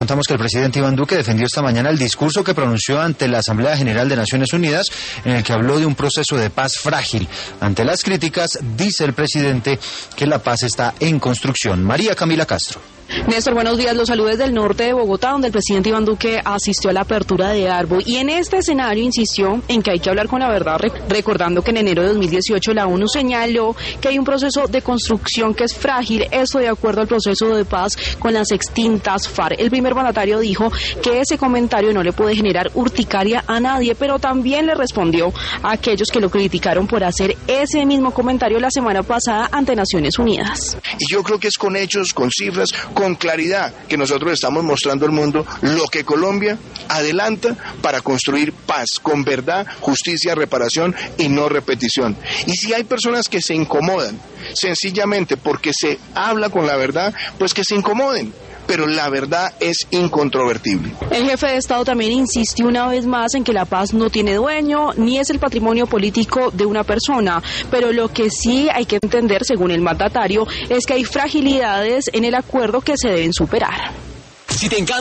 Contamos que el presidente Iván Duque defendió esta mañana el discurso que pronunció ante la Asamblea General de Naciones Unidas, en el que habló de un proceso de paz frágil. Ante las críticas, dice el presidente que la paz está en construcción. María Camila Castro. Néstor, buenos días. Los saludos del norte de Bogotá, donde el presidente Iván Duque asistió a la apertura de Arbo y en este escenario insistió en que hay que hablar con la verdad, recordando que en enero de 2018 la ONU señaló que hay un proceso de construcción que es frágil, eso de acuerdo al proceso de paz con las extintas FARC. El primer mandatario dijo que ese comentario no le puede generar urticaria a nadie, pero también le respondió a aquellos que lo criticaron por hacer ese mismo comentario la semana pasada ante Naciones Unidas. Y yo creo que es con hechos, con cifras, con claridad que nosotros estamos mostrando al mundo lo que Colombia adelanta para construir paz, con verdad, justicia, reparación y no repetición. Y si hay personas que se incomodan, sencillamente porque se habla con la verdad, pues que se incomoden. Pero la verdad es incontrovertible. El jefe de Estado también insistió una vez más en que la paz no tiene dueño, ni es el patrimonio político de una persona, pero lo que sí hay que entender, según el mandatario, es que hay fragilidades en el acuerdo que se deben superar. Si te encanta